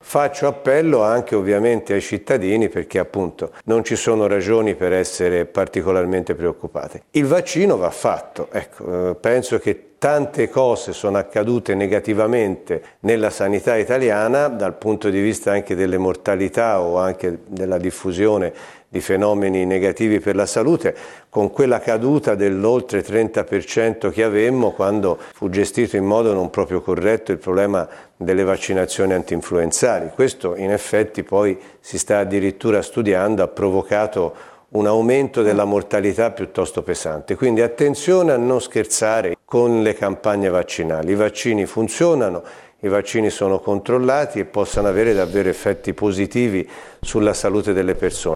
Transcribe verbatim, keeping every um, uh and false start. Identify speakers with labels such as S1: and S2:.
S1: Faccio appello anche ovviamente ai cittadini perché appunto non ci sono ragioni per essere particolarmente preoccupati. Il vaccino va fatto, ecco, penso che tante cose sono accadute negativamente nella sanità italiana dal punto di vista anche delle mortalità o anche della diffusione di fenomeni negativi per la salute, con quella caduta dell'oltre trenta per cento che avemmo quando fu gestito in modo non proprio corretto il problema delle vaccinazioni antinfluenzali. Questo in effetti poi si sta addirittura studiando, ha provocato un aumento della mortalità piuttosto pesante. Quindi attenzione a non scherzare con le campagne vaccinali. I vaccini funzionano, i vaccini sono controllati e possono avere davvero effetti positivi sulla salute delle persone.